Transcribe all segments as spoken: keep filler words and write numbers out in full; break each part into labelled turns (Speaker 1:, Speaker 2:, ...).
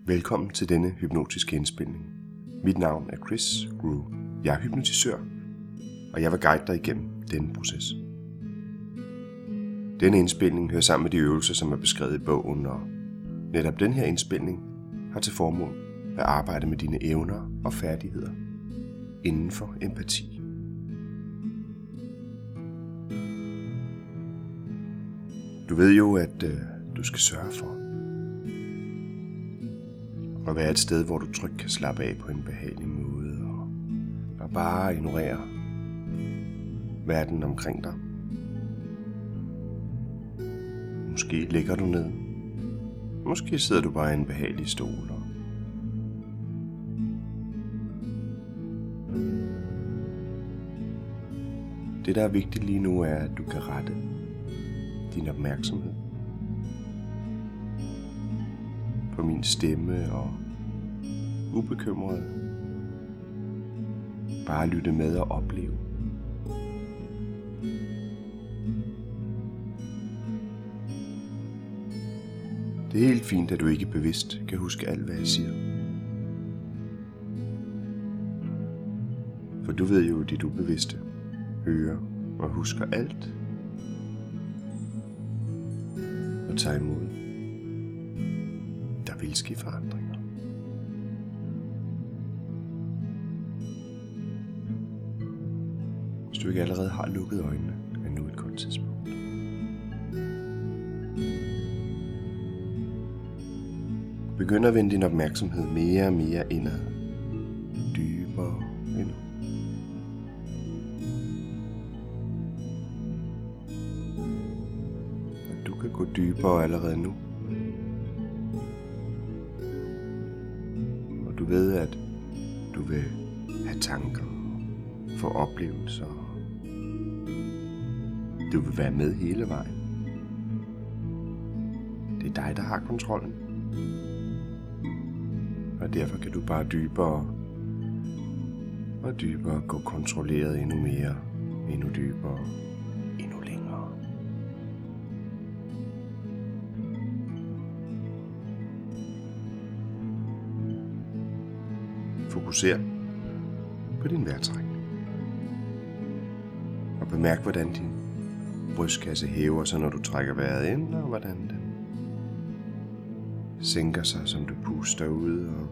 Speaker 1: Velkommen til denne hypnotiske indspilning. Mit navn er Chris Grue. Jeg er hypnotisør, og jeg vil guide dig igennem denne proces. Denne indspilning hører sammen med de øvelser, som er beskrevet i bogen, og netop den her indspilning har til formål at arbejde med dine evner og færdigheder inden for empati. Du ved jo, at øh, du skal sørge for at være et sted, hvor du trygt kan slappe af på en behagelig måde og, og bare ignorere verden omkring dig. Måske ligger du ned. Måske sidder du bare i en behagelig stol. Og det, der er vigtigt lige nu, er, at du kan rette din opmærksomhed på min stemme og ubekymret bare lytte med og opleve. Det er helt fint, at du ikke bevidst kan huske alt, hvad jeg siger. For du ved jo, at dit ubevidste hører og husker alt og tager imod. Der vil ske forandringer. Hvis du ikke allerede har lukket øjnene, er nu et godt tidspunkt. Begynd at vende din opmærksomhed mere og mere indad. Dybere endnu. Og du kan gå dybere allerede nu. Og du ved, at du vil have tanker, få oplevelser. Du vil være med hele vejen. Det er dig, der har kontrollen. Og derfor kan du bare dybere og dybere gå kontrolleret endnu mere, endnu dybere, endnu længere. Fokuser på din vejrtrækning. Og bemærk, hvordan din brystkasse hæver sig, når du trækker vejret ind, og hvordan den sænker sig, som du puster ud. Og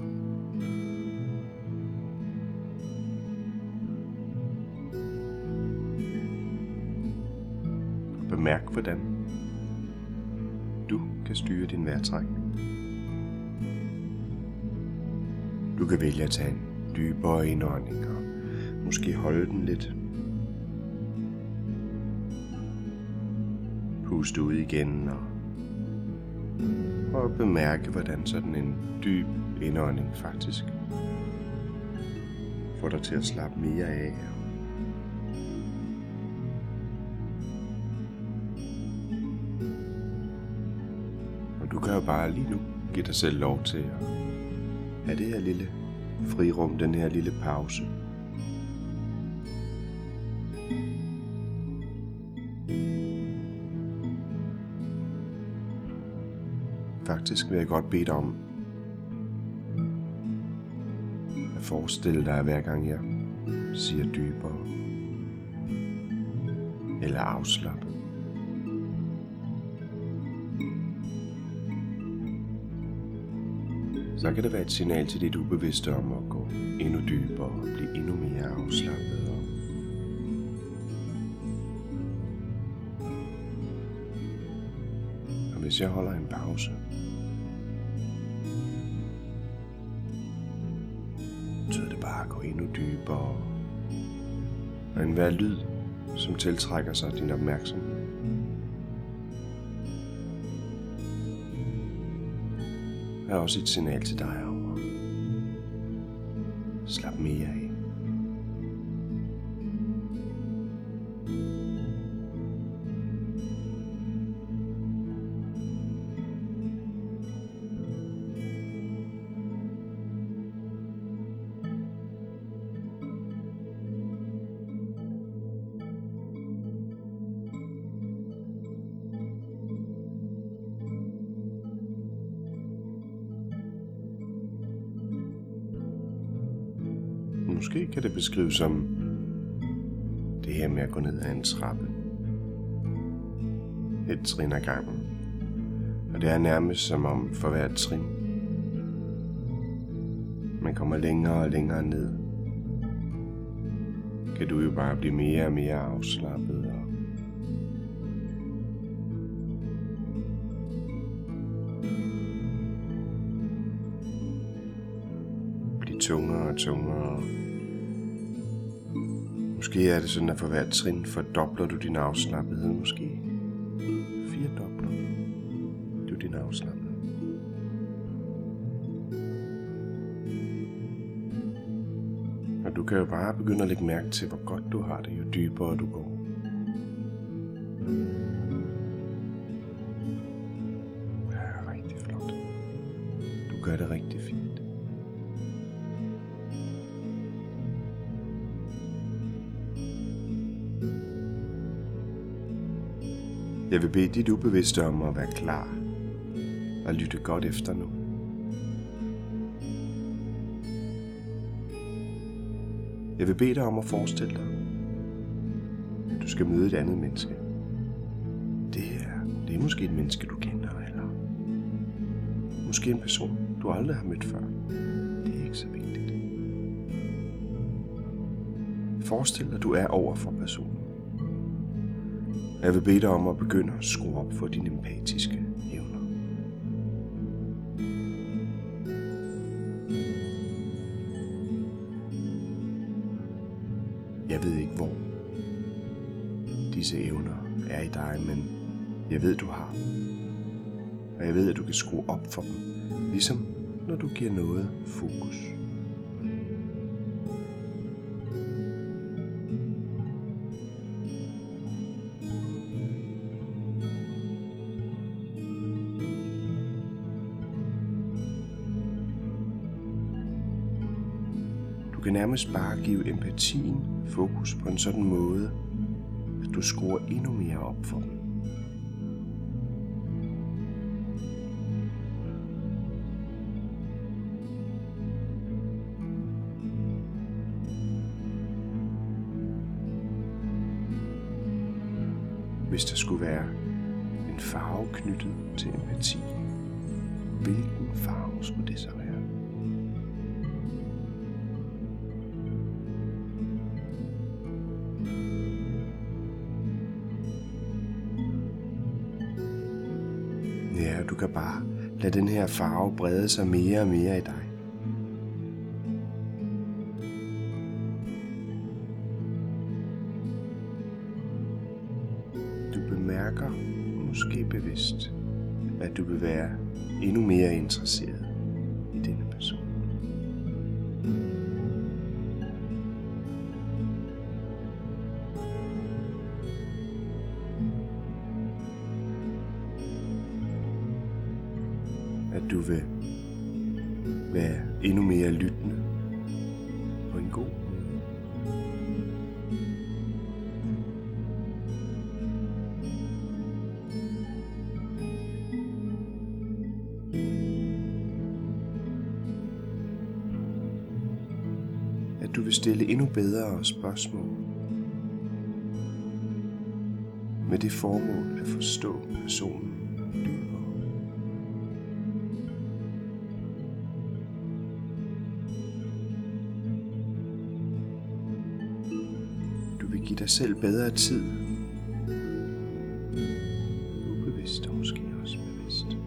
Speaker 1: bemærk, hvordan du kan styre din vejrtrækning. Du kan vælge at tage en dybere indånding og måske holde den lidt. Puste ud igen og, og bemærke, hvordan sådan en dyb indånding faktisk får dig til at slappe mere af. Og du kan jo bare lige nu give dig selv lov til at have det her lille frirum, den her lille pause. Faktisk vil jeg godt bede dig om at forestille dig, at hver gang jeg siger dybere eller afslappet, så kan det være et signal til dit ubevidste om at gå endnu dybere og blive endnu mere afslappet. Og hvis jeg holder en pause, betyder det bare at gå endnu dybere. Og enhver lyd, som tiltrækker sig din opmærksomhed, er også et signal til dig om at slappe mere af. Måske kan det beskrives som det her med at gå ned ad en trappe. Et trin ad gangen. Og det er nærmest som om for hvert trin, man kommer længere og længere ned, kan du jo bare blive mere og mere afslappet og blive tungere og tungere. Måske er det sådan, at for hvert trin fordobler du din afslappethed. Måske firedobler du din afslappethed. Og du kan jo bare begynde at lægge mærke til, hvor godt du har det, jo dybere du går. Ja, rigtig flot. Du gør det rigtig fint. Jeg vil bede dit ubevidste om at være klar og lytte godt efter nu. Jeg vil bede dig om at forestille dig, at du skal møde et andet menneske. Det er, det er måske et menneske, du kender, eller måske en person, du aldrig har mødt før. Det er ikke så vigtigt. Forestil dig, at du er over for personen. Jeg vil bede dig om at begynde at skrue op for dine empatiske evner. Jeg ved ikke, hvor disse evner er i dig, men jeg ved, du har dem. Og jeg ved, at du kan skrue op for dem, ligesom når du giver noget fokus. Du kan nærmest bare give empatien fokus på en sådan måde, at du skruer endnu mere op for dem. Hvis der skulle være en farve knyttet til empati, hvilken farve skulle det så være? Ja, du kan bare lade den her farve brede sig mere og mere i dig. Du bemærker, måske bevidst, at du vil være endnu mere interesseret i denne person. At du vil være endnu mere lyttende på en god måde. At du vil stille endnu bedre spørgsmål med det formål at forstå personen dybere. Du vil give dig selv bedre tid. Ubevidst og måske også bevidst.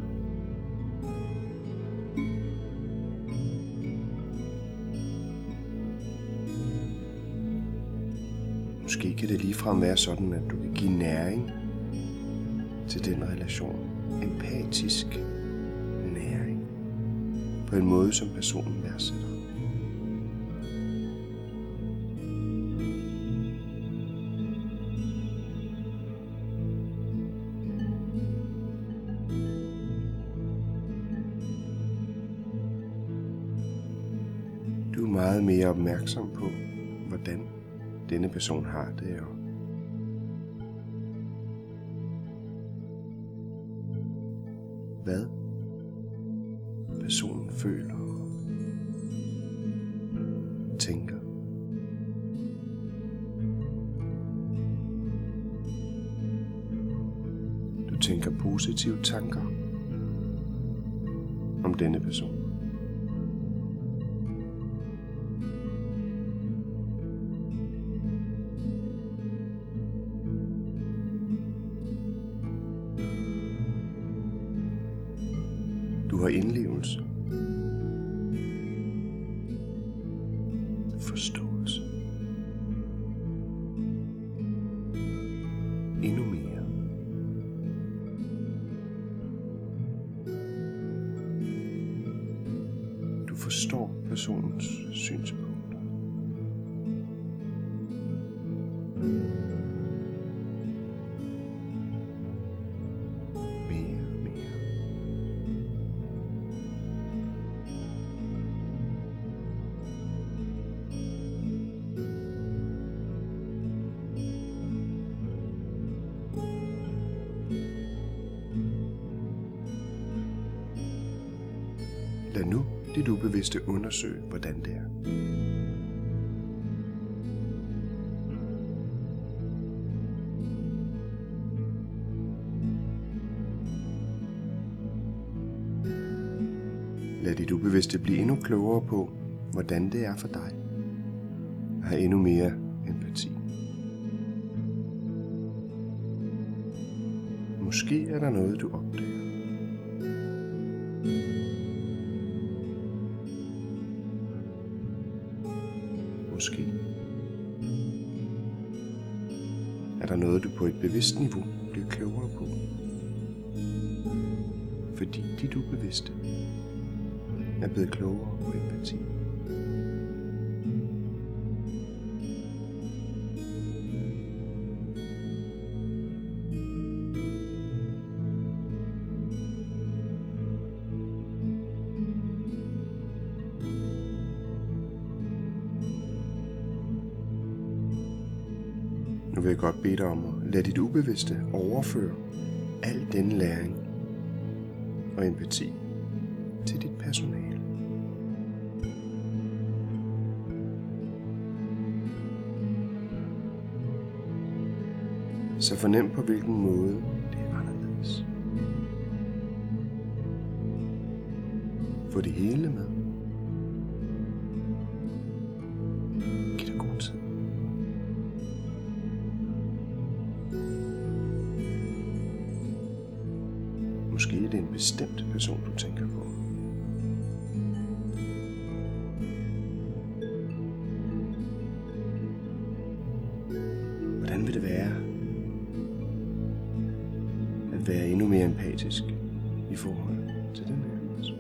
Speaker 1: Måske kan det ligefrem være sådan, at du kan give næring til den relation. Empatisk næring. På en måde, som personen værdsætter. Du er meget mere opmærksom på, hvordan denne person har det, og hvad tænker. Du tænker positive tanker om denne person. Du har indlevelse, forståelse, endnu mere. Du forstår personens synspunkter. Mere og mere. Lad nu dit ubevidste undersøge, hvordan det er. Lad dit ubevidste blive endnu klogere på, hvordan det er for dig at have endnu mere empati. Måske er der noget, du opdager. Måske er der noget, du på et bevidst niveau bliver klogere på. Fordi dit ubevidste er blevet klogere på empati. Nu vil jeg godt bede dig om at lade dit ubevidste overføre al denne læring og empati til dit personale. Så fornem på hvilken måde det er anderledes. Få det hele med. Giv dig god tid. Måske er det en bestemt person, du tænker på. Hvordan vil det være at være endnu mere empatisk i forhold til den her person?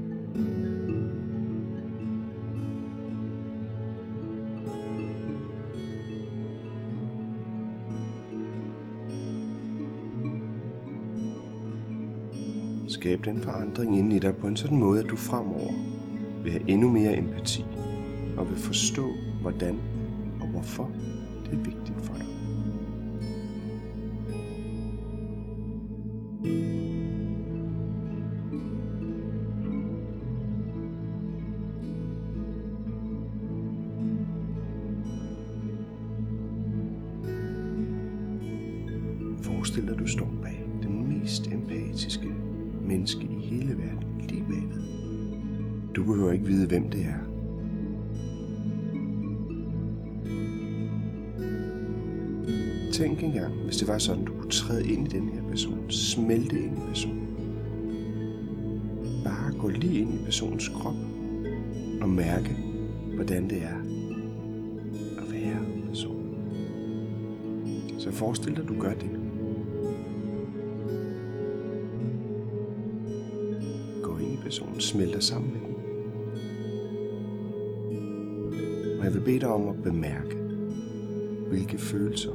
Speaker 1: Skab den forandring inde i dig på en sådan måde, at du fremover vil have endnu mere empati og vil forstå, hvordan og hvorfor det er vigtigt for dig. Forestil dig, at du står bag den mest empatiske menneske i hele verden lige bagved. Du behøver ikke vide, hvem det er. Tænk engang, hvis det var sådan, du kunne træde ind i den her person, smelte ind i personen. Bare gå lige ind i personens krop og mærke, hvordan det er at være personen. Så forestil dig, at du gør det. Personen smelter sammen med den. Og jeg vil bede dig om at bemærke, hvilke følelser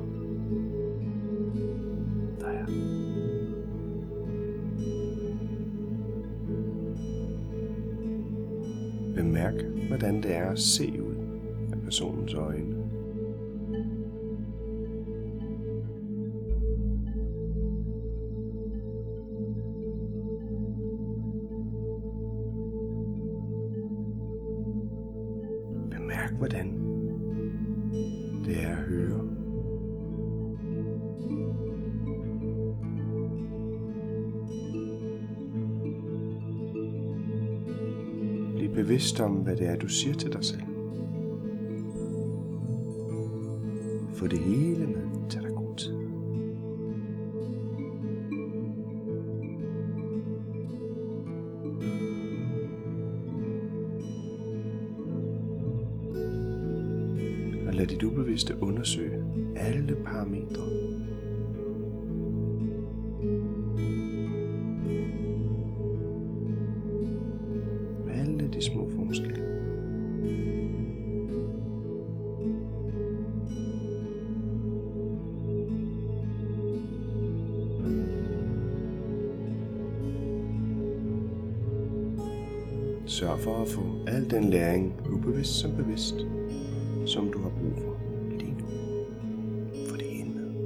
Speaker 1: der er. Bemærk, hvordan det er at se ud af personens øjne. Mærk, hvordan det er at høre. Bliv bevidst om, hvad det er, du siger til dig selv. Få det hele med. Tag dig god tid. Og lad dit ubevidste undersøge alle parametre. Alle de små forskelle. Sørg for at få al den læring, ubevidst som bevidst, som du har brug for lige nu. For det ene med.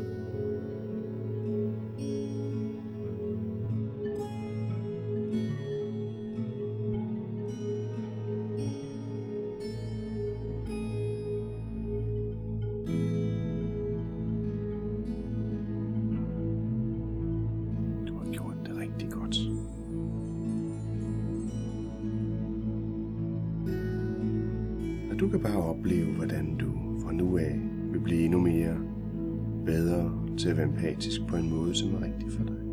Speaker 1: Du har gjort det rigtig godt. Du kan bare opleve, hvordan du fra nu af vil blive endnu mere bedre til at være empatisk på en måde, som er rigtig for dig.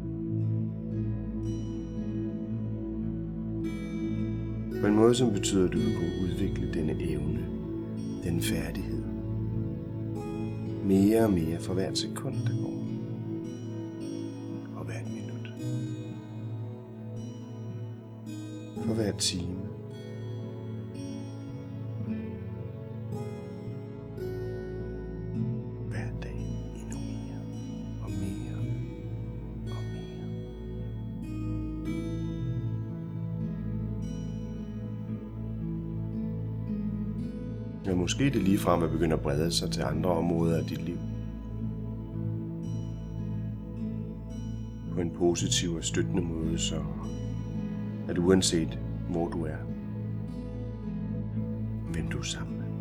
Speaker 1: På en måde, som betyder, at du vil kunne udvikle denne evne, den færdighed, mere og mere for hvert sekund, der går, og hvert minut, for hver time. Men måske det ligefrem vil begynde at brede sig til andre områder af dit liv. På en positiv og støttende måde, så at uanset hvor du er, hvem du er sammen med,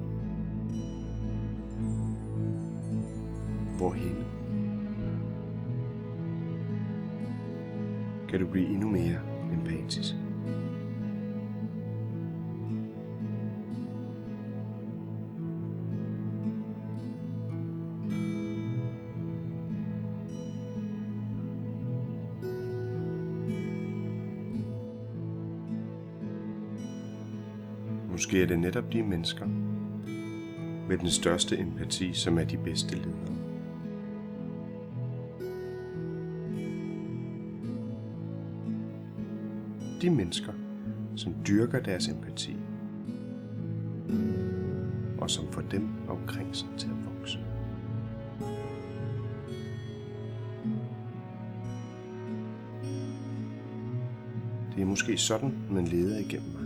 Speaker 1: hvorhen, kan du blive endnu mere empatisk. Måske er det netop de mennesker med den største empati, som er de bedste ledere. De mennesker, som dyrker deres empati, og som får dem omkring sig til at vokse. Det er måske sådan, man leder igennem andre.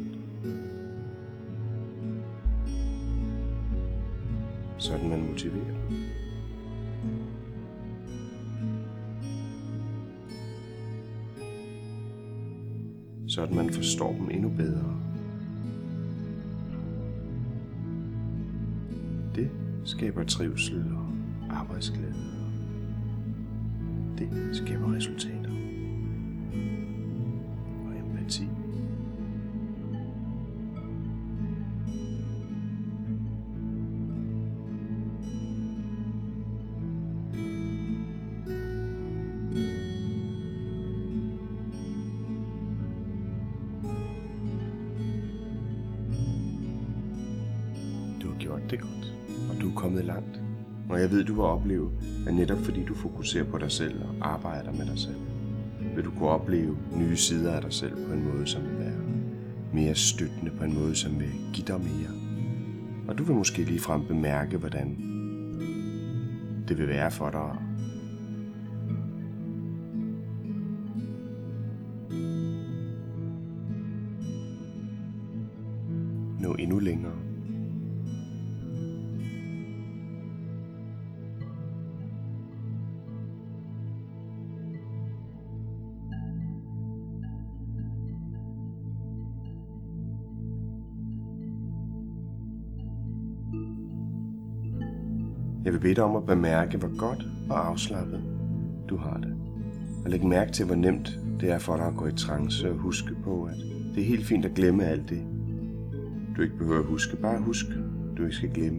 Speaker 1: Sådan man motiverer dem. Sådan man forstår dem endnu bedre. Det skaber trivsel og arbejdsglæde. Det skaber resultater og empati. Gjort det godt, og du er kommet langt. Og jeg ved, du vil opleve, at netop fordi du fokuserer på dig selv og arbejder med dig selv, vil du kunne opleve nye sider af dig selv på en måde, som vil være mere støttende, på en måde, som vil give dig mere. Og du vil måske ligefrem bemærke, hvordan det vil være for dig nå endnu længere. Jeg vil bede dig om at bemærke, hvor godt og afslappet du har det. Og læg mærke til, hvor nemt det er for dig at gå i trance og huske på, at det er helt fint at glemme alt det. Du ikke behøver at huske, bare husk, du ikke skal glemme.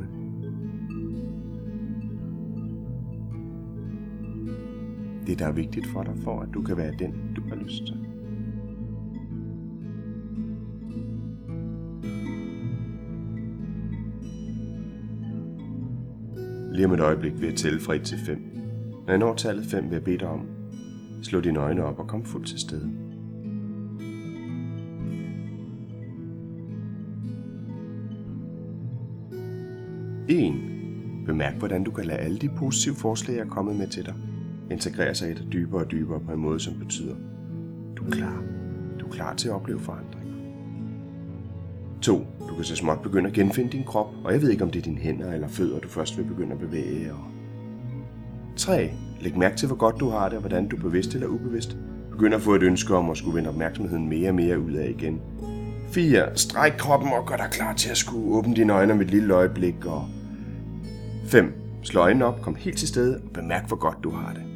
Speaker 1: Det, der er vigtigt for dig, for at du kan være den, du har lyst til. Lige om et øjeblik vil jeg tælle fra et til fem. Når jeg når tallet fem, vil jeg bede dig om, slå dine øjne op og kom fuldt til stede. en. Bemærk, hvordan du kan lade alle de positive forslag, jeg er kommet med til dig, integrere sig i dig dybere og dybere på en måde, som betyder, du er klar. Du er klar til at opleve forandring. to. Du kan så småt begynde at genfinde din krop, og jeg ved ikke, om det er dine hænder eller fødder, du først vil begynde at bevæge. Og tre. Læg mærke til, hvor godt du har det, og hvordan du bevidst eller ubevidst begynder at få et ønske om at skulle vende opmærksomheden mere og mere ud af igen. fire. Stræk kroppen og gør dig klar til at skulle åbne dine øjne om et lille øjeblik. Og fem. Slå øjnene op, kom helt til stede og bemærk, hvor godt du har det.